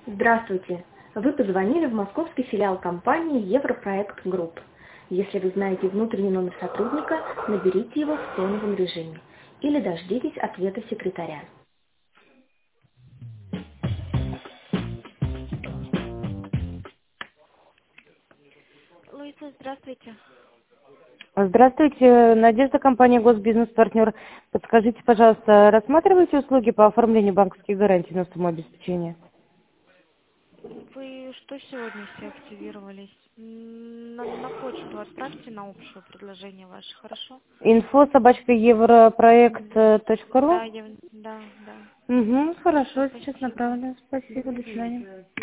Здравствуйте! Вы позвонили в московский филиал компании Европроект Групп. Если вы знаете внутренний номер сотрудника, наберите его в тоновом режиме или дождитесь ответа секретаря. Луиза, здравствуйте. Здравствуйте, Надежда, компания «Госбизнес-партнер». Подскажите, пожалуйста, рассматриваете услуги по оформлению банковских гарантий на сумму обеспечения? Вы что сегодня все активировались? На почту отправьте на общее предложение ваше, хорошо? info@европроект.ру. Да, да, да. Угу, хорошо, сейчас Спасибо. направлю. Спасибо, до свидания.